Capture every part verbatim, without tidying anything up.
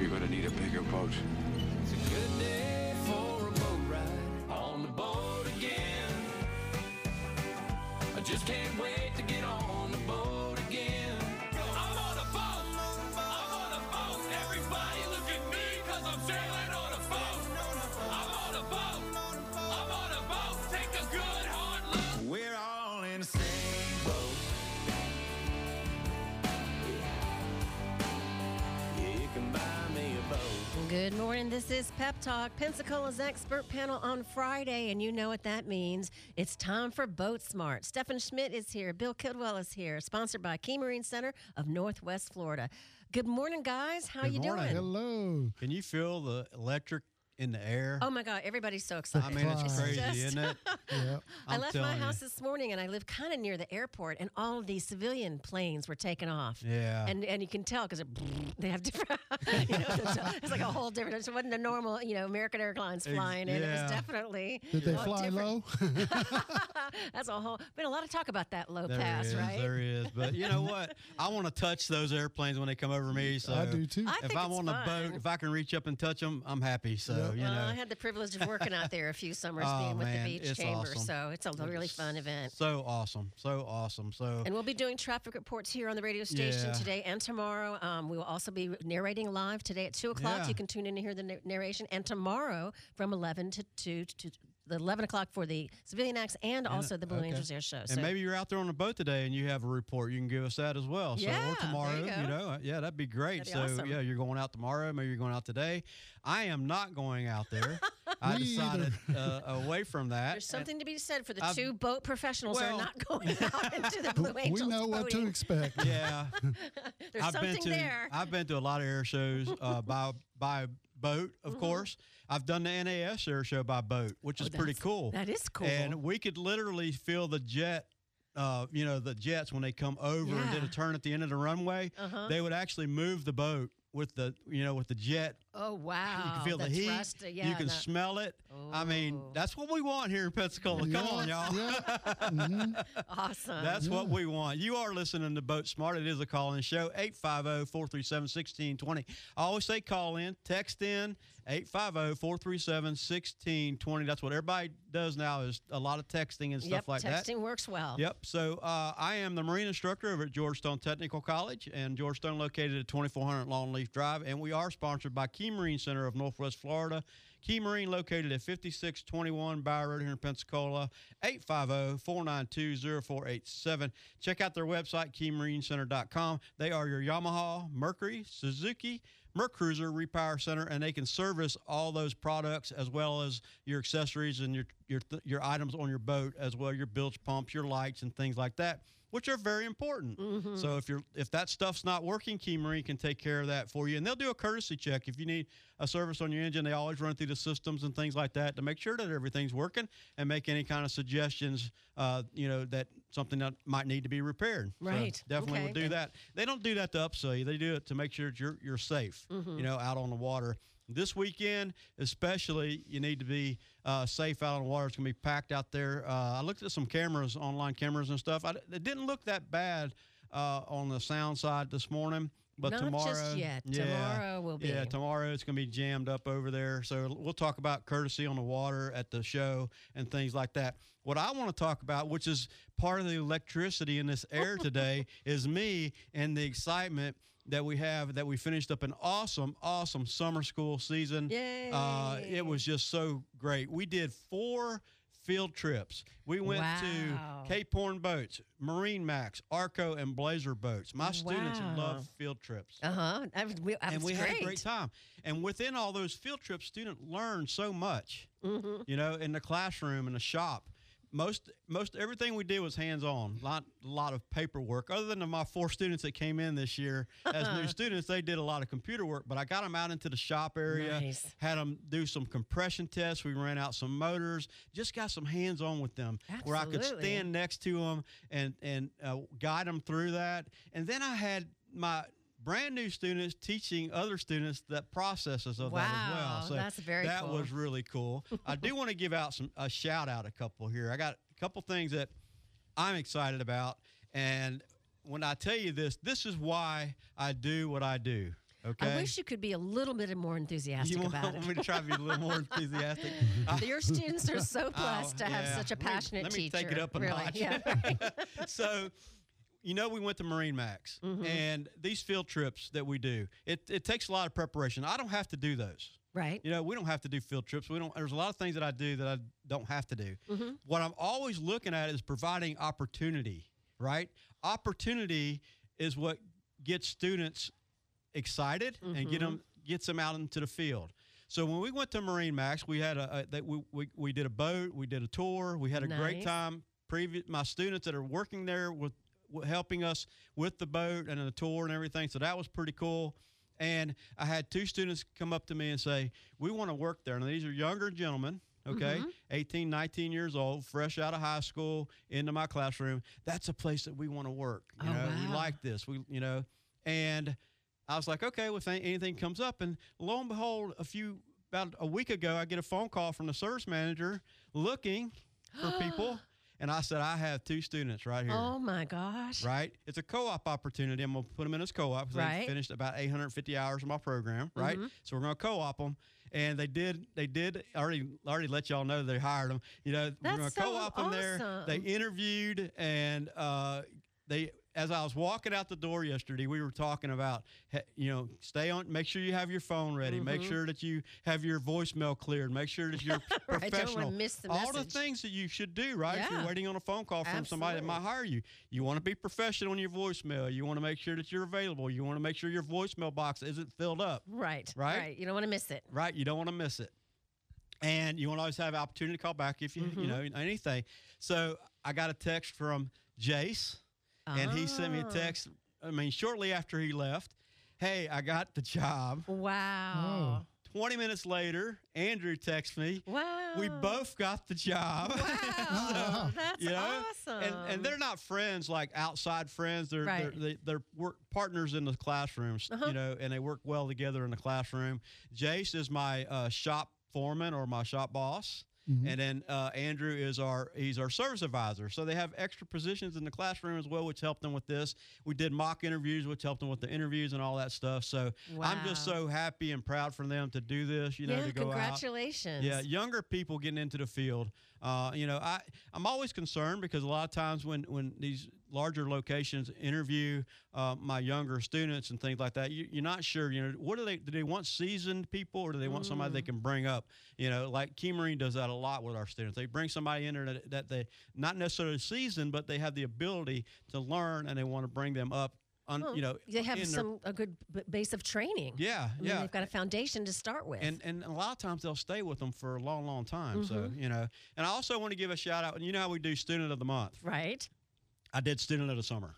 you're going to need a bigger boat. It's a good day for a boat ride on the boat again. I just can't wait to get on the boat again. I'm on a boat. I'm on a boat. Everybody look at me because I'm sailing on a boat. I'm on a boat. I'm on a boat. Take a good hard look. We're all in the same boat. You can buy me a boat. Good morning. This is Pep Talk, Pensacola's expert panel on Friday, and you know what that means. It's time for Boat Smart. Stephen Schmidt is here. Bill Kidwell is here, sponsored by Key Marine Center of Northwest Florida. Good morning, guys. How Good you morning. doing? Hello. Can you feel the electric in the air? Oh, my God. Everybody's so excited. I mean, it's It's crazy, just- isn't it? Yeah. I I'm left my telling you. house this morning, and I live kind of near the airport, and all of these civilian planes were taking off. Yeah. And and you can tell because they have different, you know, it's, it's like a whole different, it wasn't a normal, you know, American Airlines Ex- flying in. It yeah. was definitely. Did they a fly different- low? That's a whole, been a lot of talk about that low There pass, is, right? there is. But you know what? I want to touch those airplanes when they come over me. So I do too. I if think I'm it's on the fun. boat, if I can reach up and touch them, I'm happy. So Yep. you Well, know, I had the privilege of working out there a few summers, Oh, being with man, the beach it's chamber, awesome. so it's a really fun event. so awesome, so awesome. So And we'll be doing traffic reports here on the radio station Yeah. today and tomorrow. Um, we will also be narrating live today at two o'clock. Yeah. You can tune in to hear the na- narration. And tomorrow from eleven to two to the eleven o'clock for the Civilian Acts and also the Blue okay. Angels Air Show. And maybe you're out there on the boat today and you have a report. You can give us that as well. So Yeah, or tomorrow, there you go. know, yeah, that'd be great. That'd be so awesome. yeah, you're going out tomorrow. Maybe you're going out today. I am not going out there. I Me decided uh, away from that. There's something to be said for the I've- two boat professionals well- who are not going out into the Blue We Angels know what to boating. expect. Yeah. There's I've something been to there. I've been to a lot of air shows uh, by by boat, of Mm-hmm. course. I've done the N A S air show by boat, which is Oh, pretty that's- cool. that is cool. And we could literally feel the jet. Uh, you know, the jets when they come over and did Yeah. a turn at the end of the runway, Uh-huh. they would actually move the boat with the you know with the jet. Oh, wow. You can feel the, heat. thrust, uh, yeah, you can the- smell it. I mean, that's what we want here in Pensacola. Come on, y'all. Yeah. Awesome. That's what we want. You are listening to Boat Smart. It is a call-in show, eight five zero, four three seven, one six two zero. I always say call in, text in, eight five zero, four three seven, one six two zero. That's what everybody does now is a lot of texting and stuff Yep, like that. texting works well. Yep. So uh, I am the Marine instructor over at Georgetown Technical College, and Georgetown located at twenty-four hundred Longleaf Drive, and we are sponsored by Key Marine Center of Northwest Florida. Key Marine located at fifty-six twenty-one Bower Road here in Pensacola, eight five zero, four nine two, zero four eight seven. Check out their website, key marine center dot com. They are your Yamaha, Mercury, Suzuki, Mercruiser Repower Center, and they can service all those products as well as your accessories and your your your items on your boat, as well your bilge pumps, your lights, and things like that, which are very important. Mm-hmm. So if you're if that stuff's not working, Key Marine can take care of that for you, and they'll do a courtesy check if you need a service on your engine. They always run through the systems and things like that to make sure that everything's working and make any kind of suggestions, uh, you know, that something that might need to be repaired. So Right. definitely Okay. will do that. They don't do that to upsell you. They do it to make sure that you're you're safe, Mm-hmm. you know, out on the water. This weekend, especially, you need to be uh, safe out on the water. It's going to be packed out there. Uh, I looked at some cameras, online cameras and stuff. I, it didn't look that bad uh, on the sound side this morning. But Not tomorrow, just yet. yeah, Tomorrow will be. Yeah, tomorrow it's going to be jammed up over there. So we'll talk about courtesy on the water at the show and things like that. What I want to talk about, which is part of the electricity in this air today, is me and the excitement that we have that we finished up an awesome, awesome summer school season. Yay. Uh, it was just so great. We did four field trips. We went Wow. to Cape Horn boats, Marine Max, Arco, and Blazer boats. My students Wow. love field trips. Uh huh. That, was- that And was we great. had a great time. And within all those field trips, students learned so much, Mm-hmm. you know, in the classroom, in the shop. Most most everything we did was hands-on, not a lot of paperwork. Other than my four students that came in this year as new students, they did a lot of computer work. But I got them out into the shop area, Nice. had them do some compression tests. We ran out some motors, just got some hands-on with them, where I could Absolutely. stand next to them and and uh, guide them through that. And then I had my brand new students teaching other students that processes of that as well. Wow, So that's very that cool. was really cool. I do want to give out some a shout out a couple here. I got a couple things that I'm excited about, and when I tell you this, this is why I do what I do. Okay. I wish you could be a little bit more enthusiastic you want, about want it. me to try to be a little more enthusiastic? I- Your students are so blessed Oh, to have yeah. such a Let me- passionate let me teacher. take it up a really. notch. Yeah. So, you know, we went to Marine Max, Mm-hmm. and these field trips that we do, it, it takes a lot of preparation. I don't have to do those. Right. You know, we don't have to do field trips. We don't. There's a lot of things that I do that I don't have to do. Mm-hmm. What I'm always looking at is providing opportunity. Right? Opportunity is what gets students excited and Mm-hmm. get them gets them out into the field. So when we went to Marine Max, we had a, a that we, we we did a boat, we did a tour, we had a great Nice. time. Previous my students that are working there with, with helping us with the boat and the tour and everything. So that was pretty cool. And I had two students come up to me and say, "We want to work there." And these are younger gentlemen. Okay, Mm-hmm. eighteen, nineteen years old, fresh out of high school, into my classroom. That's a place that we want to work. You Oh, know, we wow. like this. We, you know, and I was like, okay, well, if any- anything comes up, and lo and behold, a few about a week ago, I get a phone call from the service manager looking for people, and I said, I have two students right here. Oh my gosh. Right, it's a co-op opportunity. I'm gonna put them in as co-op because Right. they finished about eight hundred fifty hours of my program. Right, Mhm. so we're gonna co-op them, and they did. They did already already let y'all know they hired them. You know, That's we're gonna so co-op them there. They awesome. interviewed, and uh, they. As I was walking out the door yesterday, we were talking about, he- you know, stay on, make sure you have your phone ready, make sure that you have your voicemail cleared, make sure that you're Mm-hmm. Right, don't wanna professional. miss the All the message. things that you should do, right? If Yeah. you're waiting on a phone call from somebody that might Absolutely. hire you, you want to be professional in your voicemail. You want to make sure that you're available. You want to make sure your voicemail box isn't filled up, Right. Right? Right. You don't want to miss it. right? You don't want to miss it. And you want to always have opportunity to call back if you, Mm-hmm. you know, anything. So I got a text from Jace, and he sent me a Ah. text, I mean, shortly after he left. Hey, I got the job. Wow. twenty minutes later, Andrew texts me. Wow. We both got the job. Wow. That's you know? awesome. And, and they're not friends like outside friends. They're Right. they're, they, they're work partners in the classrooms. Uh-huh. You know, and they work well together in the classroom. Jace is my uh, shop foreman or my shop boss. And then uh, Andrew is our he's our service advisor. So they have extra positions in the classroom as well, which helped them with this. We did mock interviews, which helped them with the interviews and all that stuff. So I'm just Wow. so happy and proud for them to do this. You know, yeah, to go out. congratulations. Yeah, younger people getting into the field. Uh, you know, I I'm always concerned because a lot of times when when these larger locations interview uh, my younger students and things like that, you, you're not sure. You know, what do they do? They want seasoned people, or do they want somebody they can bring up? You know, like Key Marine does that a lot with our students. They bring somebody in there that, that they not necessarily seasoned, but they have the ability to learn, and they want to bring them up. On, Well, you know, they have in their- some a good b- base of training. yeah, I mean, yeah. they've got a foundation to start with. And and a lot of times they'll stay with them for a long, long time. So Mm-hmm. you know, and I also want to give a shout out. And you know how we do Student of the Month. right. I did Student of the Summer.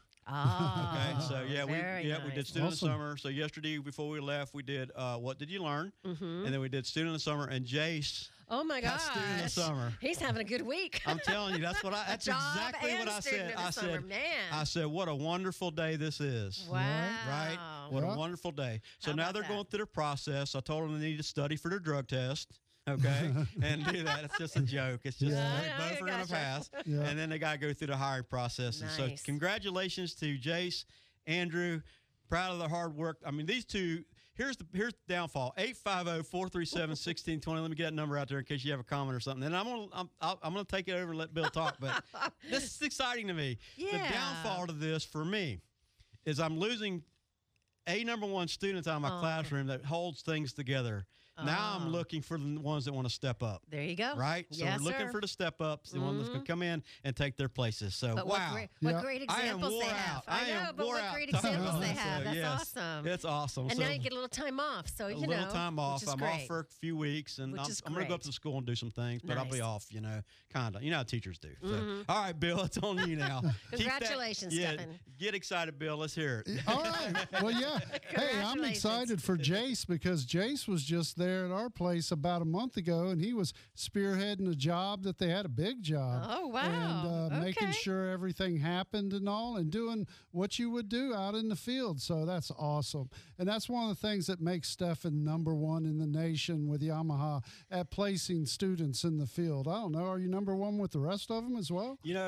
Ah. Okay, so yeah, we very yeah we nice. did Student Awesome. of the Summer. So yesterday before we left, we did uh, What Did You Learn, Mhm. and then we did Student of the Summer. And Jace, Oh my got gosh. student of the summer. He's having a good week. I'm telling you, that's what I. That's Job exactly and what I student said. of the I summer, said, man. I said, what a wonderful day this is. Wow. Right? What Yeah. a wonderful day. So How now about they're that? going through the process. I told them they need to study for their drug test. Okay, and do that. It's just a joke. It's just Yeah. they Yeah, both I are going to gotcha. pass, Yeah. and then they got to go through the hiring process. And so, Nice. congratulations to Jace, Andrew. Proud of their hard work. I mean, these two. Here's the here's the downfall. eight five zero, four three seven, one six two zero. Let me get that number out there in case you have a comment or something. And I'm gonna I'm, I'll- I'm gonna take it over and let Bill talk. But this is exciting to me. The Yeah. downfall to this for me is I'm losing a number one students out of my Oh. classroom that holds things together. Now Oh. I'm looking for the ones that want to step up. There you go. Right? So Yes, we're looking sir. for the step ups, the ones that's going to come in and take their places. So, But wow. what great, what Yeah. great I am examples wore they have. out. I I am know, but wore what out great talking examples about they it. have. So, That's yes, awesome. It's awesome. And so, now you get a little time off, so a you little know, time off. which is I'm great. off for a few weeks, and Which I'm, is I'm going to go up great. to the school and do some things, but I'll be Nice. off, you know, kind of. You know how teachers do. So, all right, Bill, it's on you now. Keep that- Congratulations, yeah, Stephen. Get excited, Bill. Let's hear it. All right. Well, yeah. Hey, I'm Congratulations. excited for Jace because Jace was just there at our place about a month ago, and he was spearheading a job that they had a big job. Oh, wow. And uh, making Okay. sure everything happened and all, and doing what you would do out in the field. So that's awesome. And that's one of the things that makes Stefan number one in the nation with Yamaha at placing students in the field. I don't know. Are you number one with the rest of them as well? You know,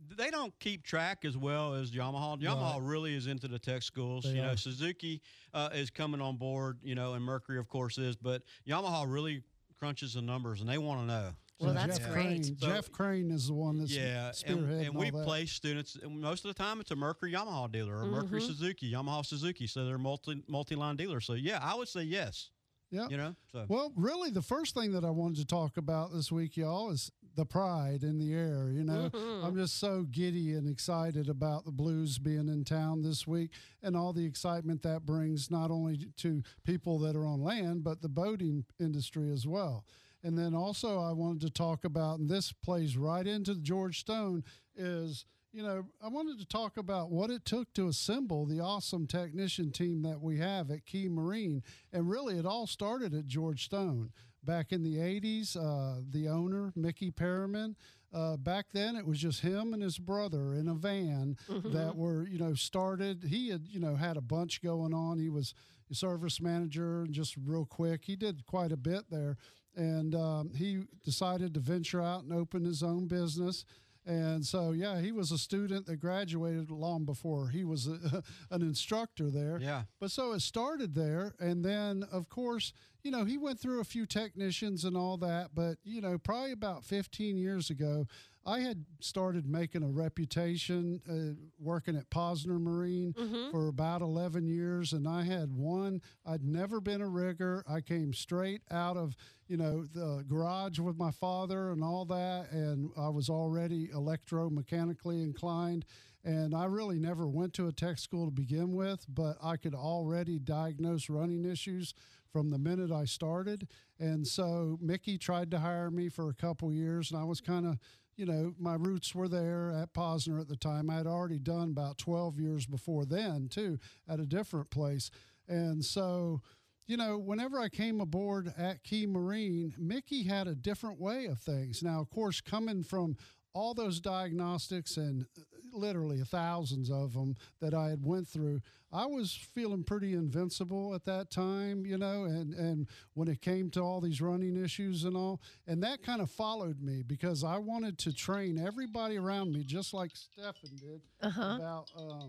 they don't keep track as well as Yamaha. Yamaha Right. really is into the tech schools. They you know, are. Suzuki uh, is coming on board, you know, and Mercury, of course, is. But Yamaha really crunches the numbers, and they want to know. Well, And that's Jeff great. Crane, So- Jeff Crane is the one that's Yeah, and, spearheading and all we that. place students. And most of the time, it's a Mercury Yamaha dealer or Mercury Mm-hmm. Suzuki, Yamaha Suzuki. So they're multi multi line dealers. So yeah, I would say yes. Yeah. You know, so Well, really, the first thing that I wanted to talk about this week, y'all, is the pride in the air. You know, I'm just so giddy and excited about the Blues being in town this week and all the excitement that brings not only to people that are on land, but the boating industry as well. And then also, I wanted to talk about, and this plays right into George Stone, is you know, I wanted to talk about what it took to assemble the awesome technician team that we have at Key Marine. And really, it all started at George Stone. Back in the eighties, uh, the owner, Mickey Perriman, uh, back then it was just him and his brother in a van that were, you know, started. He had, you know, had a bunch going on. He was a service manager, and just real quick, he did quite a bit there. And um, he decided to venture out and open his own business. And so, yeah, he was a student that graduated long before he was a, an instructor there. yeah. But so it started there. And then, of course, you know, he went through a few technicians and all that. But, you know, probably about fifteen years ago, I had started making a reputation uh, working at Posner Marine for about eleven years. And I had one, I'd never been a rigger. I came straight out of, you know, the garage with my father and all that. And I was already electromechanically inclined. And I really never went to a tech school to begin with, but I could already diagnose running issues from the minute I started. And so Mickey tried to hire me for a couple years, and I was kind of, you know, my roots were there at Posner at the time. I had already done about twelve years before then, too, at a different place. And so, you know, whenever I came aboard at Key Marine, Mickey had a different way of things. Now, of course, coming from all those diagnostics and literally thousands of them that I had went through, I was feeling pretty invincible at that time, you know, and, and when it came to all these running issues and all, and that kind of followed me because I wanted to train everybody around me, just like Stefan did, about, um,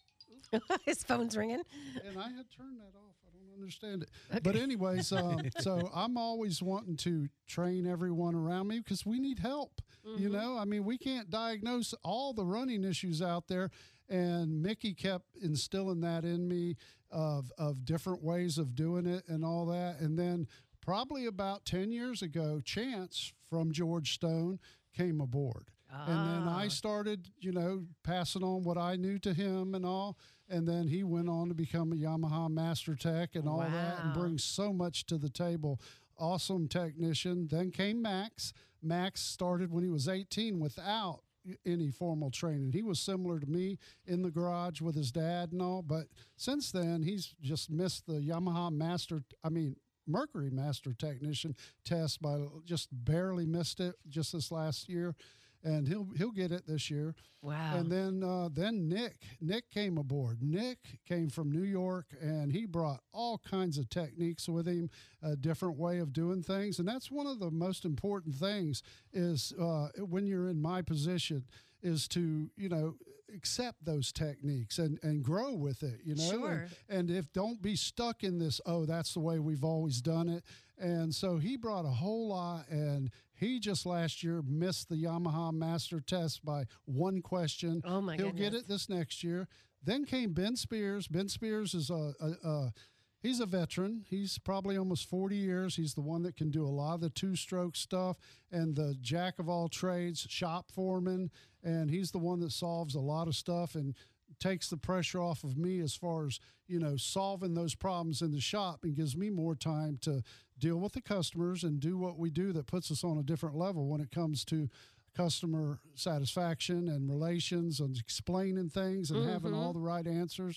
His phone's ringing. and I had turned that off. I don't understand it. But anyways, um, so I'm always wanting to train everyone around me because we need help. You know, I mean, we can't diagnose all the running issues out there. And Mickey kept instilling that in me of of different ways of doing it and all that. And then probably about ten years ago, Chance from George Stone came aboard. And then I started, you know, passing on what I knew to him and all. And then he went on to become a Yamaha Master Tech and all that and Wow. brings so much to the table. Awesome technician. Then came Max. Max started when he was eighteen without any formal training. He was similar to me in the garage with his dad and all. But since then, he's just missed the Yamaha Master, I mean, Mercury Master Technician test by just barely missed it just this last year. And he'll he'll get it this year. Wow. And then uh, then Nick Nick came aboard. Nick came from New York, and he brought all kinds of techniques with him, a different way of doing things. And that's one of the most important things is uh, when you're in my position is to, you know, accept those techniques and, and grow with it, you know. Sure. And, and if don't be stuck in this, oh, that's the way we've always done it. And so he brought a whole lot, and he just last year missed the Yamaha Master Test by one question. Oh, my He'll get goodness. it this next year. Then came Ben Spears. Ben Spears is a, a, a he's a veteran. He's probably almost forty years. He's the one that can do a lot of the two-stroke stuff and the jack of all trades, shop foreman, and he's the one that solves a lot of stuff and takes the pressure off of me as far as, you know, solving those problems in the shop and gives me more time to deal with the customers and do what we do that puts us on a different level when it comes to customer satisfaction and relations and explaining things and having all the right answers.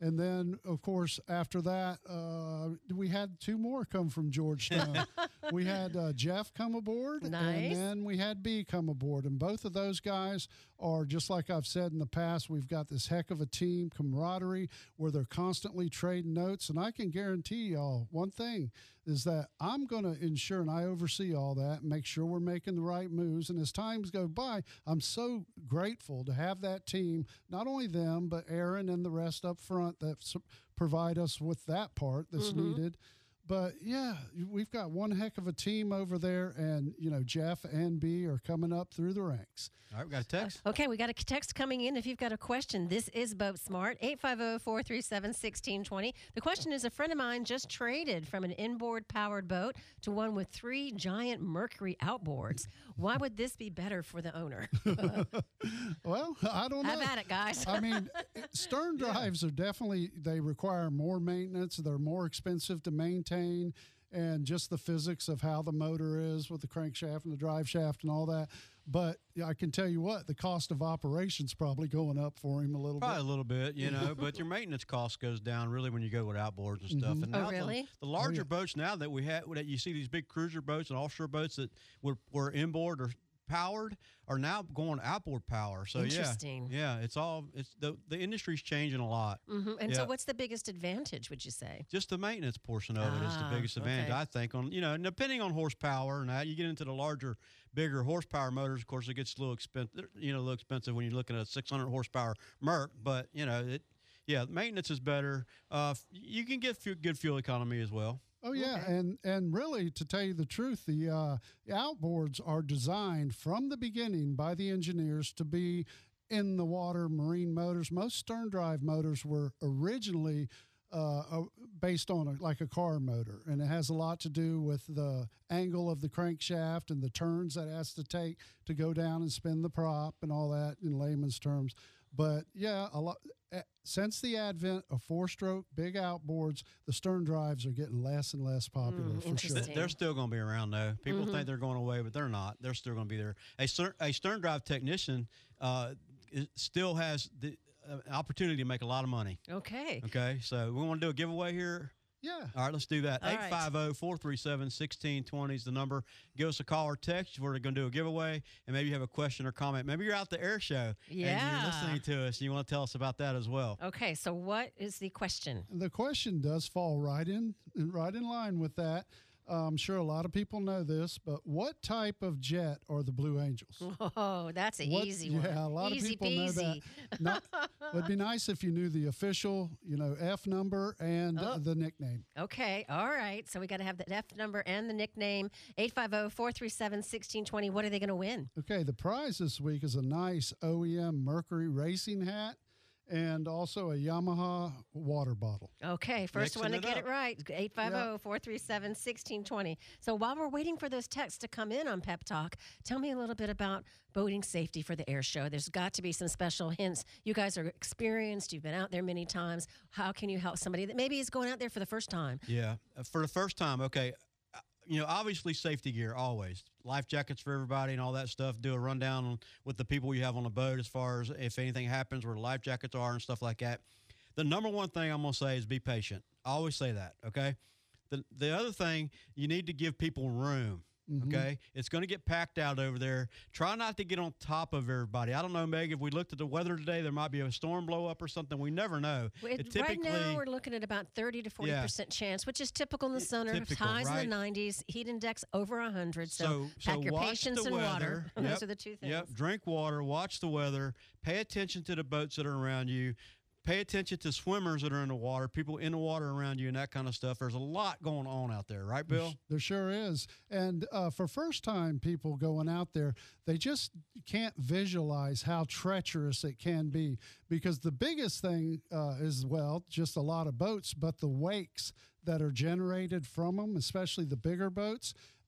And then, of course, after that, uh, we had two more come from Georgetown. We had uh, Jeff come aboard, Nice. and then we had B come aboard. And both of those guys are, just like I've said in the past, we've got this heck of a team camaraderie where they're constantly trading notes. And I can guarantee y'all one thing is that I'm going to ensure, and I oversee all that, and make sure we're making the right moves. And as times go by, I'm so grateful to have that team, not only them, but Aaron and the rest up front that s- provide us with that part that's Mm-hmm. needed. But yeah, we've got one heck of a team over there, and you know Jeff and B are coming up through the ranks. All right, we got a text. Okay, we got a text coming in. If you've got a question, this is Boat Smart, eight five zero, four three seven, one six two zero. The question is, a friend of mine just traded from an inboard powered boat to one with three giant Mercury outboards. Why would this be better for the owner? Well, I don't know. Have at it, guys. I mean, stern drives are definitely, they require more maintenance. They're more expensive to maintain, and just the physics of how the motor is with the crankshaft and the drive shaft and all that. But yeah, I can tell you what, the cost of operations probably going up for him a little Probably bit. a little bit, you know, but your maintenance cost goes down really when you go with outboards and stuff. And Oh, now the- really? The, larger yeah. boats now that we have, that you see these big cruiser boats and offshore boats that were, were inboard or powered are now going outboard power. So Interesting. yeah, yeah, it's all it's the the industry's changing a lot. hmm And Yeah. so, what's the biggest advantage, would you say? Just the maintenance portion of it is the Ah, biggest advantage, okay. I think. On you know, and depending on horsepower and that, you get into the larger, bigger horsepower motors. Of course, it gets a little expensive. You know, a little expensive when you're looking at a six hundred horsepower Merc. But you know, it yeah, maintenance is better. Uh, f- you can get fu- good fuel economy as well. Oh yeah, Okay. and and really, to tell you the truth, the uh, outboards are designed from the beginning by the engineers to be in the water marine motors. Most stern drive motors were originally uh, uh, based on a, like a car motor, and it has a lot to do with the angle of the crankshaft and the turns that it has to take to go down and spin the prop and all that in layman's terms. But yeah, a lot. eh, Since the advent of four-stroke big outboards, the stern drives are getting less and less popular Mm, for sure. interesting. They're still going to be around though. People Mm-hmm. think they're going away, but they're not. They're still going to be there. A, stern, a stern drive technician uh, is, still has the uh, opportunity to make a lot of money. Okay. Okay, so we want to do a giveaway here. Yeah. All right, let's do that. All right. eight five zero, four three seven, one six two zero is the number. Give us a call or text. We're going to do a giveaway, and maybe you have a question or comment. Maybe you're out the air show and Yeah. you're listening to us, and you want to tell us about that as well. Okay, so what is the question? The question does fall right in right in line with that. Uh, I'm sure a lot of people know this, but what type of jet are the Blue Angels? Oh, that's an What- easy one. Yeah, a lot easy of people know that. peasy. Not, would be nice if you knew the official, you know, F number and Oh. uh, the nickname. Okay, all right. So we got to have the F number and the nickname. eight five zero, four three seven, one six two zero. What are they going to win? Okay, the prize this week is a nice O E M Mercury racing hat and also a Yamaha water bottle. Okay, first Mixing one to it get up. it right. eight five zero, four three seven, one six two zero. So while we're waiting for those texts to come in on Pep Talk, tell me a little bit about boating safety for the air show. There's got to be some special hints. You guys are experienced. You've been out there many times. How can you help somebody that maybe is going out there for the first time? Yeah, uh, for the first time, okay. uh, You know, obviously safety gear always, life jackets for everybody and all that stuff. Do a rundown on, with the people you have on the boat as far as if anything happens, where the life jackets are and stuff like that. The number one thing I'm gonna say is be patient. I always say that. Okay. The the other thing, you need to give people room. Okay, it's going to get packed out over there. Try not to get on top of everybody. I don't know, Meg. If we looked at the weather today, there might be a storm blow up or something. We never know. It- It right now, we're looking at about thirty to forty percent chance, which is typical in the summer. typical, Highs in right? the nineties, heat index over one hundred. So, So, so pack your watch patience the and weather. water. Those Yep, are the two things. Yep. Drink water. Watch the weather. Pay attention to the boats that are around you. Pay attention to swimmers that are in the water, people in the water around you, and that kind of stuff. There's a lot going on out there, right, Bill? There sure is. And uh, for first time people going out there, they just can't visualize how treacherous it can be, because the biggest thing uh, is, well, just a lot of boats, but the wakes that are generated from them, especially the bigger boats.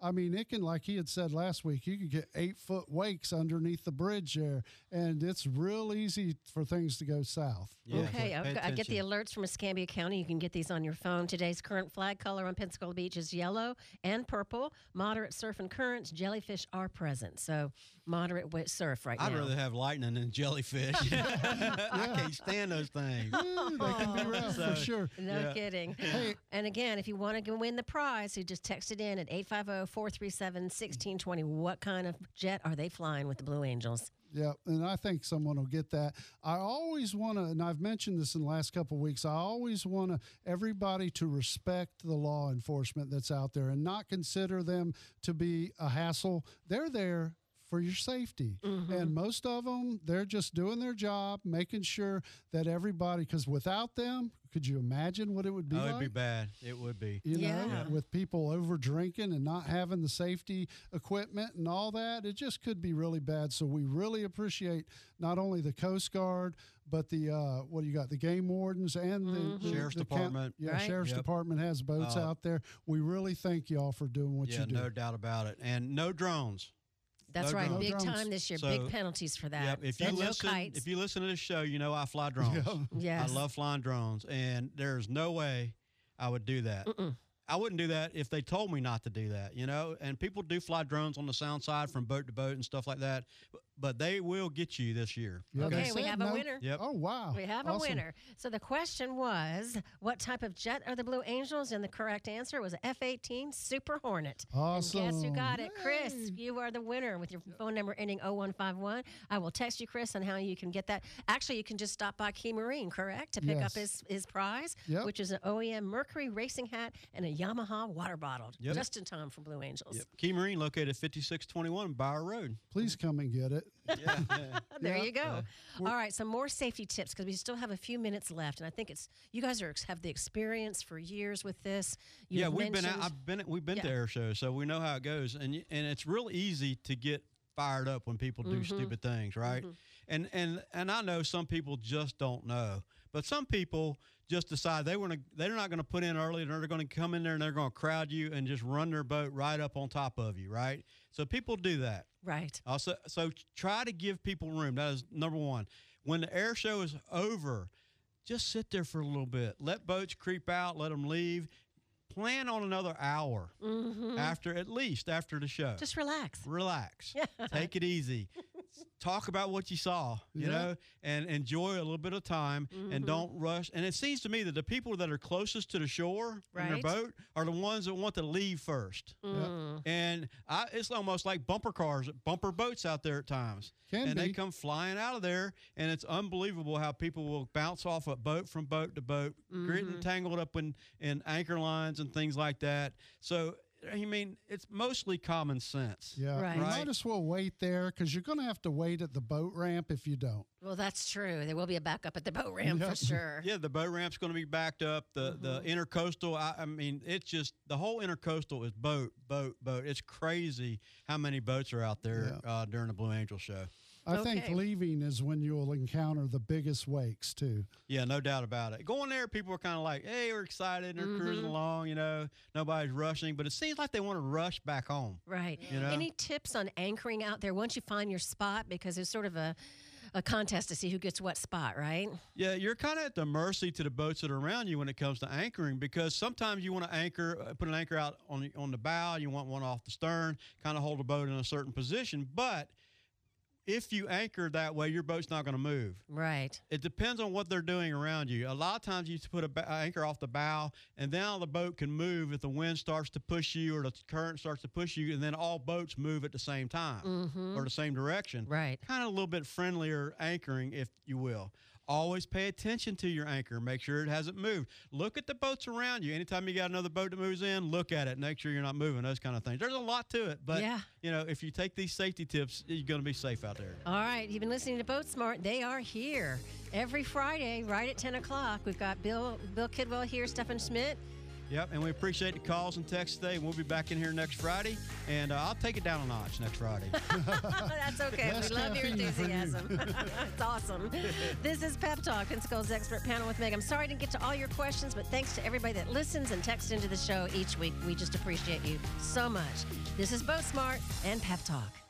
I mean, it can, like he had said last week, you could get eight foot wakes underneath the bridge there, and it's real easy for things to go south. Yeah, Okay, pay I've got- I get the attention. alerts from Escambia County. You can get these on your phone. Today's current flag color on Pensacola Beach is yellow and purple. Moderate surf and currents. Jellyfish are present, so moderate wi- surf right I'd now. rather have lightning than jellyfish. I can't stand those things. Yeah, they can be rough So- for sure. No Yeah. kidding. And again, if you want to win the prize, you just text it in at eight five zero, four three seven, one six two zero. What kind of jet are they flying with the Blue Angels? Yeah, and I think someone will get that. I always want to, and I've mentioned this in the last couple of weeks, I always want to everybody to respect the law enforcement that's out there and not consider them to be a hassle. They're there for your safety. And most of them, they're just doing their job, making sure that everybody, because without them, could you imagine what it would be Oh, like? it'd be bad. It would be. You know, Yeah. with people over drinking and not having the safety equipment and all that, it just could be really bad. So we really appreciate not only the Coast Guard, but the uh, what do you got? The game wardens and the, the Sheriff's the count- Department. yeah, Right. Sheriff's Yep. Department has boats Uh, out there. We really thank y'all for doing what Yeah, you do. no doubt about it. And no drones. That's No right. drones. Big No drones. time this year. So- Big penalties for that. Yep. If you and listen, no kites. if you listen to this show, you know I fly drones. Yeah. Yes. I love flying drones, and there's no way I would do that. I wouldn't do that if they told me not to do that, you know. And people do fly drones on the sound side from boat to boat and stuff like that, but, but they will get you this year. Yeah, they Okay, we said have a no- winner. Yep. Oh, wow. We have a Awesome. winner. So the question was, what type of jet are the Blue Angels? And the correct answer was a F eighteen Super Hornet. Awesome. And guess who got it? Chris, Yay. you are the winner with your phone number ending oh one five one. I will text you, Chris, on how you can get that. Actually, you can just stop by Key Marine, correct, to pick Yes. up his, his prize, Yep. which is an O E M Mercury racing hat and a Yamaha water bottle. Yep. Just in time for Blue Angels. Yep. Key Marine located fifty-six twenty-one Bower Road. Please come and get it. Yeah. yeah. There Yeah. you go. All right, some more safety tips because we still have a few minutes left, and I think it's you guys are have the experience for years with this. You've yeah, we've been. Out, mentioned- I've been. We've been to Yeah. air shows, so we know how it goes, and y- and it's real easy to get fired up when people do Mm-hmm. stupid things, right? And and and I know some people just don't know, but some people just decide they want to. They're not going to put in early, and they're going to come in there and they're going to crowd you and just run their boat right up on top of you, right? So people do that. right. Also, so try to give people room. That is number one. When the air show is over, just sit there for a little bit. Let boats creep out. Let them leave. Plan on another hour after, at least after the show. Just relax. Relax. Take it easy. Talk about what you saw, you Yeah. know, and enjoy a little bit of time Mm-hmm. and don't rush. And it seems to me that the people that are closest to the shore in their Right. boat are the ones that want to leave first. Mm. And I, it's almost like bumper cars, bumper boats out there at times. Can and they be. come flying out of there, and it's unbelievable how people will bounce off a boat from boat to boat, Mm-hmm. getting tangled up in, in anchor lines and things like that. So, I mean, it's mostly common sense. Yeah. Right. You Right. might as well wait there because you're going to have to wait at the boat ramp if you don't. Well, that's true. There will be a backup at the boat ramp for Yep. sure. Yeah, the boat ramp's going to be backed up. The the intercoastal, I, I mean, it's just the whole intercoastal is boat, boat, boat. It's crazy how many boats are out there uh, during the Blue Angel show. I think Okay. leaving is when you'll encounter the biggest wakes, too. Yeah, no doubt about it. Going there, people are kind of like, hey, we're excited. They're cruising along, you know, nobody's rushing, but it seems like they want to rush back home. Right. You know? Any tips on anchoring out there once you find your spot? Because it's sort of a, a contest to see who gets what spot, right? Yeah, you're kind of at the mercy to the boats that are around you when it comes to anchoring because sometimes you want to anchor, uh, put an anchor out on the, on the bow, you want one off the stern, kind of hold the boat in a certain position, but if you anchor that way, your boat's not going to move. Right. It depends on what they're doing around you. A lot of times you put a ba- anchor off the bow, and now the boat can move if the wind starts to push you or the current starts to push you, and then all boats move at the same time or the same direction. Right. Kind of a little bit friendlier anchoring, if you will. Always pay attention to your anchor. Make sure it hasn't moved. Look at the boats around you. Anytime you got another boat that moves in, look at it. Make sure you're not moving, those kind of things. There's a lot to it, but Yeah. you know, if you take these safety tips, you're going to be safe out there. All right, you've been listening to Boat Smart. They are here every Friday, right at ten o'clock. We've got Bill Bill Kidwell here, Stephen Schmidt. Yep, and we appreciate the calls and texts today. We'll be back in here next Friday, and uh, I'll take it down a notch next Friday. That's okay. Less We love your caffeine for you. enthusiasm. It's awesome. This is Pep Talk, Pensacola's expert panel with Meg. I'm sorry I didn't get to all your questions, but thanks to everybody that listens and texts into the show each week. We just appreciate you so much. This is Boat Smart and Pep Talk.